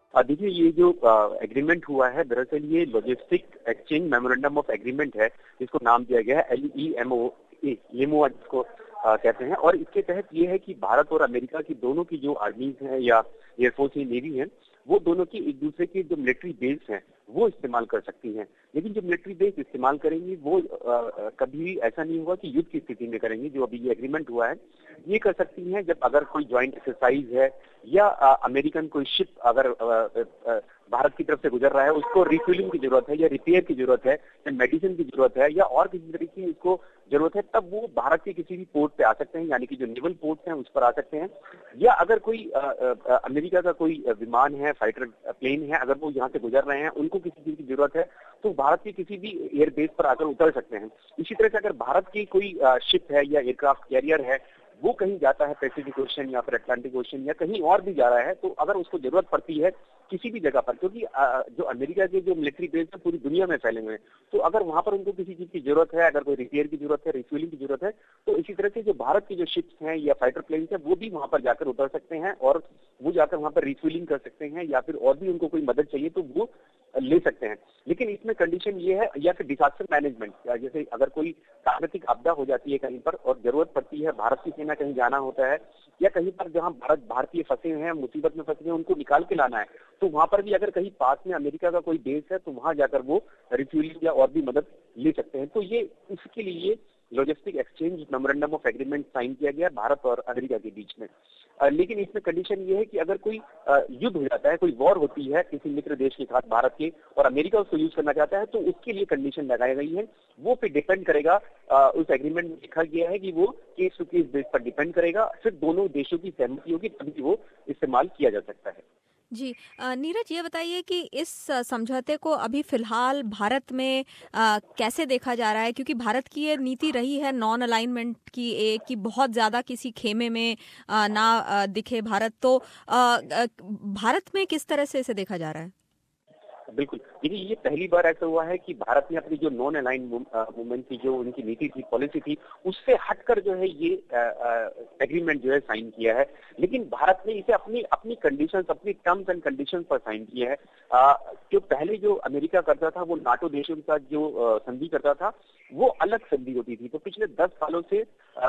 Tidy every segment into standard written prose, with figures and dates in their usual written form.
देखिए, ये जो एग्रीमेंट हुआ है, दरअसल ये logistic exchange memorandum of agreement है, जिसको नाम दिया गया है LEMOA, लेमोआ जिसको कहते हैं। और इसके तहत ये है कि भारत और अमेरिका की दोनों की जो आर्मीज हैं या एयरफोर्स या नेवी है, वो दोनों की एक दूसरे के जो मिलिट्री बेस हैं वो इस्तेमाल कर सकती हैं। लेकिन जो मिलिट्री बेस इस्तेमाल करेंगी वो कभी भी ऐसा नहीं होगा कि युद्ध की स्थिति में करेंगी। जो अभी ये एग्रीमेंट हुआ है, ये कर सकती हैं जब अगर कोई ज्वाइंट एक्सरसाइज है या अमेरिकन कोई शिप अगर भारत की तरफ से गुजर रहा है, उसको रिफ्यूलिंग की जरूरत है या रिपेयर की जरूरत है या मेडिसिन की जरूरत है या और किसी तरीके की उसको जरूरत है, तब वो भारत के किसी भी पोर्ट पे आ सकते हैं, यानी कि जो नेवल पोर्ट हैं उस पर आ सकते हैं। या अगर कोई अमेरिका का कोई विमान है, फाइटर प्लेन है, अगर वो यहाँ से गुजर रहे हैं, उनको किसी चीज की जरूरत है, तो भारत के किसी भी एयरबेस पर आकर उतर सकते हैं। इसी तरह से अगर भारत की कोई शिप है या एयरक्राफ्ट कैरियर है, वो कहीं जाता है पैसिफिक ओशन या फिर अटलांटिक ओशन या कहीं और भी जा रहा है, तो अगर उसको जरूरत पड़ती है किसी भी जगह पर, क्योंकि जो अमेरिका के जो मिलिट्री बेस है पूरी दुनिया में फैले हुए हैं, तो अगर वहां पर उनको किसी चीज की जरूरत है, अगर कोई रिपेयर की जरूरत है, रिफ्यूलिंग की जरूरत है, तो इसी तरह से जो भारत की जो शिप्स हैं या फाइटर प्लेन है, वो भी वहां पर जाकर उतर सकते हैं और वो जाकर वहां पर रिफ्यूलिंग कर सकते हैं, या फिर और भी उनको कोई मदद चाहिए तो वो ले सकते हैं। लेकिन इसमें कंडीशन ये है, या फिर डिजास्टर मैनेजमेंट, जैसे अगर कोई प्राकृतिक आपदा हो जाती है कहीं पर और जरूरत पड़ती है, भारत की सेना कहीं जाना होता है या कहीं पर जहां भारतीय फंसे हैं, मुसीबत में फंसे हैं, उनको निकाल के लाना है, तो वहां पर भी अगर कहीं पास में अमेरिका का कोई बेस है तो वहां जाकर वो रिफ्यूलिंग या और भी मदद ले सकते हैं। तो ये इसके लिए logistic exchange memorandum of agreement sign किया गया भारत और अमेरिका के बीच में। लेकिन इसमें कंडीशन ये है कि अगर कोई युद्ध हो जाता है, कोई वॉर होती है किसी मित्र देश के साथ भारत के, और अमेरिका उसको यूज करना चाहता है, तो उसके लिए कंडीशन लगाई गई है। वो फिर डिपेंड करेगा, उस एग्रीमेंट में लिखा गया है कि वो केस टू केस बेस पर डिपेंड करेगा, फिर दोनों देशों की सहमति होगी तभी वो इस्तेमाल किया जा सकता है। जी। नीरज, ये बताइए कि इस समझौते को अभी फिलहाल भारत में कैसे देखा जा रहा है, क्योंकि भारत की ये नीति रही है नॉन अलाइनमेंट की, एक कि बहुत ज्यादा किसी खेमे में ना दिखे भारत, तो भारत में किस तरह से इसे देखा जा रहा है? बिल्कुल, देखिए ये पहली बार ऐसा हुआ है कि भारत ने अपनी जो नॉन अलाइन मूवमेंट की जो उनकी नीति थी, पॉलिसी थी, उससे हटकर जो है ये एग्रीमेंट जो है साइन किया है। लेकिन भारत ने इसे अपनी अपनी कंडीशंस, अपनी टर्म्स एंड कंडीशंस पर साइन किया है। जो पहले जो अमेरिका करता था, वो नाटो देशों के साथ जो संधि करता था, वो अलग संधि होती थी। तो पिछले 10 सालों से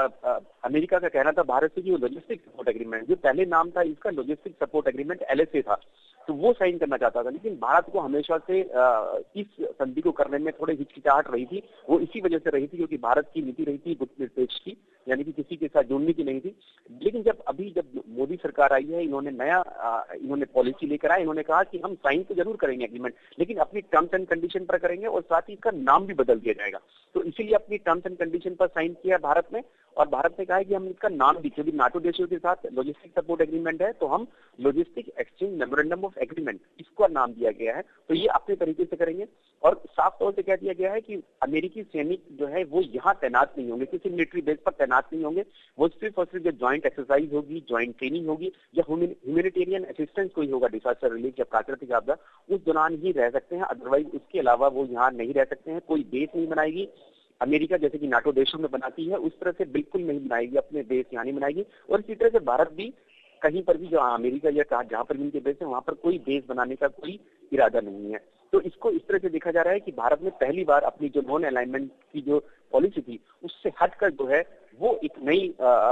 अमेरिका का कहना था भारत से कि वो लॉजिस्टिक सपोर्ट एग्रीमेंट, जो पहले नाम था इसका लॉजिस्टिक सपोर्ट एग्रीमेंट LSA था, तो वो साइन करना चाहता था। लेकिन भारत को हमेशा से इस संधि को करने में थोड़ी हिचकिचाहट रही थी। वो इसी वजह से रही थी क्योंकि भारत की नीति रही थी गुटनिरपेक्ष की, यानी कि किसी के साथ जुड़ने की नहीं थी। लेकिन जब मोदी सरकार आई है, इन्होंने पॉलिसी लेकर आए, इन्होंने कहा कि हम साइन तो जरूर करेंगे एग्रीमेंट, लेकिन अपनी टर्म्स एंड कंडीशन पर करेंगे और साथ ही इसका नाम भी बदल दिया जाएगा। तो इसीलिए अपनी टर्म्स एंड कंडीशन पर साइन किया भारत ने, और भारत ने कहा है कि हम इसका नाम भी, क्योंकि नाटो देशों के साथ लॉजिस्टिक सपोर्ट एग्रीमेंट है, तो हम logistic exchange memorandum of agreement इसको नाम दिया गया है। तो ये अपने तरीके से करेंगे, और साफ तौर से कह दिया गया है कि अमेरिकी सैनिक जो है वो यहाँ तैनात नहीं होंगे, किसी मिलिट्री बेस पर तैनात नहीं होंगे। वो सिर्फ और सिर्फ जो ज्वाइंट एक्सरसाइज होगी, ज्वाइंट ट्रेनिंग होगी या ह्यूमैनिटेरियन असिस्टेंस कोई होगा, डिजास्टर रिलीफ या प्राकृतिक आपदा, उस दौरान ही रह सकते हैं। अदरवाइज उसके अलावा वो यहाँ नहीं रह सकते हैं। कोई बेस नहीं बनाएगी अमेरिका, जैसे कि नाटो देशों में बनाती है उस तरह से बिल्कुल नहीं बनाएगी, अपने बेस यहाँ नहीं बनाएगी। और इसी तरह से भारत भी कहीं पर भी, जो अमेरिका या जहां पर भी उनके बेस है, वहां पर कोई बेस बनाने का कोई इरादा नहीं है। तो इसको इस तरह से देखा जा रहा है कि भारत ने पहली बार अपनी जो नॉन अलाइनमेंट की जो पॉलिसी थी उससे हटकर जो है वो एक नई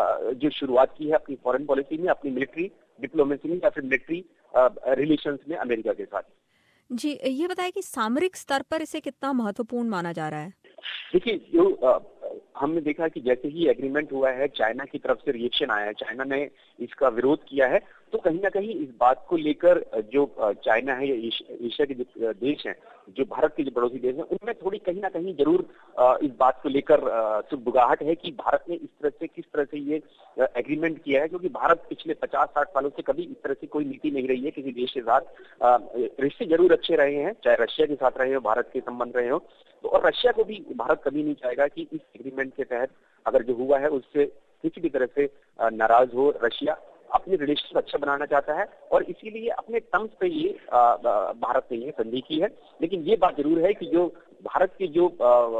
जो शुरुआत की है अपनी फॉरेन पॉलिसी में, अपनी मिलिट्री डिप्लोमेसी में या फिर मिलिट्री रिलेशंस में अमेरिका के साथ। जी, ये बताएं कि सामरिक स्तर पर इसे कितना महत्वपूर्ण माना जा रहा है? देखिए, जो हमने देखा कि जैसे ही एग्रीमेंट हुआ है, चाइना की तरफ से रिएक्शन आया है, चाइना ने इसका विरोध किया है। तो कहीं ना कहीं इस बात को लेकर जो चाइना है या एशिया के जो देश हैं, जो भारत के जो पड़ोसी देश हैं, उनमें थोड़ी कहीं ना कहीं जरूर इस बात को लेकर सुगबुगाहट है कि भारत ने इस तरह से किस तरह से ये एग्रीमेंट किया है, क्योंकि भारत पिछले 50-60 सालों से कभी इस तरह से कोई नीति नहीं रही है किसी देश के साथ। रिश्ते जरूर अच्छे रहे हैं, चाहे रशिया के साथ रहे हो, भारत के संबंध रहे हो, तो और रशिया को भी भारत कभी नहीं चाहेगा कि इस एग्रीमेंट के तहत अगर जो हुआ है उससे किसी भी तरह से नाराज हो। रशिया अपने रिलेशन अच्छा बनाना चाहता है और इसीलिए अपने टर्म्स पे ये भारत ने ये संधि की है। लेकिन ये बात जरूर है कि जो भारत के जो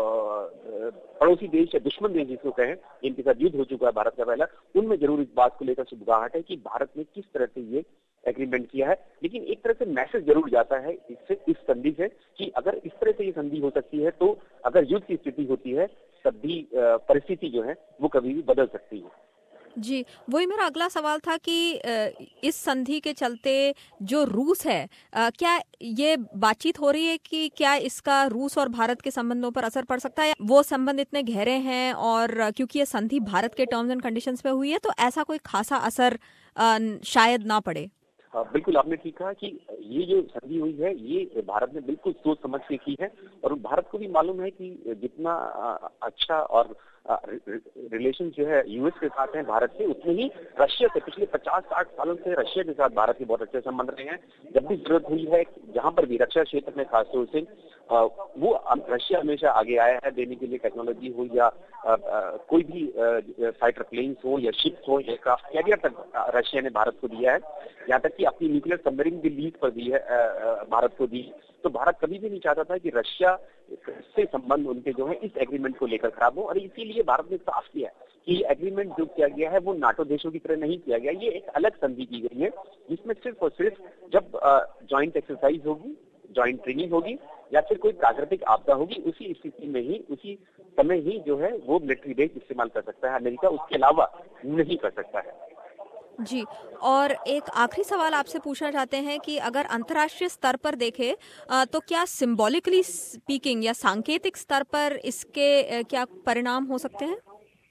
पड़ोसी देश या दुश्मन देश जिसको कहें, जिनके साथ युद्ध हो चुका है भारत का पहला, उनमें जरूर इस बात को लेकर सुगबुगाहट है कि भारत ने किस तरह से ये एग्रीमेंट किया है, लेकिन एक तरह से मैसेज जरूर जाता है इससे, इस संधि से, कि अगर इस तरह से ये संधि हो सकती है तो अगर युद्ध की स्थिति होती है तब भी परिस्थिति जो है वो कभी भी बदल सकती है। जी, वही मेरा अगला सवाल था कि इस संधि के चलते जो रूस है, क्या ये बातचीत हो रही है कि क्या इसका रूस और भारत के संबंधों पर असर पड़ सकता है? वो संबंध इतने गहरे हैं और क्योंकि ये संधि भारत के टर्म्स एंड कंडीशंस पे हुई है, तो ऐसा कोई खासा असर शायद ना पड़े। बिल्कुल आपने ठीक कहा कि ये जो संधि हुई है ये भारत ने बिल्कुल सोच समझ के की है, और भारत को भी मालूम है कि जितना अच्छा और रिलेशन जो है यूएस के साथ है भारत के, उतने ही रशिया से पिछले 50-60 सालों से रशिया के साथ भारत के बहुत अच्छे संबंध रहे हैं। जब भी जरूरत हुई है, जहां पर भी रक्षा क्षेत्र में खासतौर से वो रशिया हमेशा आगे आया है देने के लिए, टेक्नोलॉजी हो या कोई भी फाइटर प्लेन्स हो या शिप्स हो, एयरक्राफ्ट कैरियर तक रशिया ने भारत को दिया है, यहाँ तक कि अपनी न्यूक्लियर सबमरीन भी लीज पर दी है भारत को दी। तो भारत कभी भी नहीं चाहता था कि रशिया से संबंध उनके जो है इस एग्रीमेंट को लेकर खराब हो, और इसीलिए भारत ने साफ किया कि एग्रीमेंट जो किया गया है वो नाटो देशों की तरह नहीं किया गया, ये एक अलग संधि की गई है जिसमें सिर्फ और सिर्फ जब ज्वाइंट एक्सरसाइज होगी, ज्वाइंट ट्रेनिंग होगी या फिर कोई प्राकृतिक आपदा होगी, उसी स्थिति में ही उसी समय ही जो है वो मिलिट्री बेस इस्तेमाल कर सकता है अमेरिका, उसके अलावा नहीं कर सकता है। जी, और एक आखिरी सवाल आपसे पूछना चाहते हैं कि अगर अंतर्राष्ट्रीय स्तर पर देखें तो क्या सिंबॉलिकली स्पीकिंग या सांकेतिक स्तर पर इसके क्या परिणाम हो सकते हैं?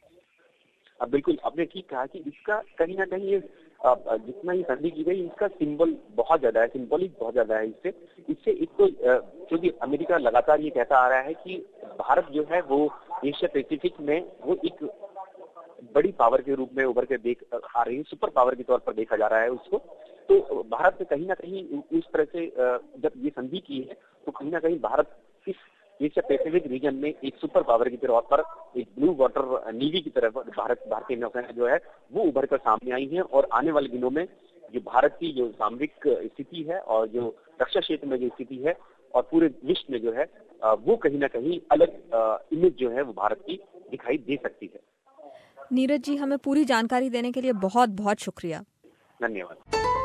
अब बिल्कुल आपने ठीक कहा कि इसका कहीं ना कहीं ये जितना ही संधि की गई इसका सिंबल बहुत ज्यादा है, सिंबॉलिक बहुत ज्यादा है। इससे एक तो क्योंकि अमेरिका लगातार ये कहता आ रहा है कि भारत जो है वो एशिया पैसिफिक में वो एक बड़ी पावर के रूप में उभर कर देख आ रही है, सुपर पावर के तौर पर देखा जा रहा है उसको। तो भारत ने कहीं ना कहीं इस तरह से जब ये संधि की है तो कहीं ना कहीं भारत इस एशिया पैसिफिक रीजन में एक सुपर पावर के तौर पर, एक ब्लू वाटर नेवी की तरफ भारतीय नौसेना जो है वो उभर कर सामने आई है, और आने वाले दिनों में जो भारत की जो सामरिक स्थिति है और जो रक्षा क्षेत्र में जो स्थिति है और पूरे विश्व में जो है वो कहीं ना कहीं अलग इमेज जो है वो भारत की दिखाई दे सकती है। नीरज जी, हमें पूरी जानकारी देने के लिए बहुत बहुत शुक्रिया। धन्यवाद।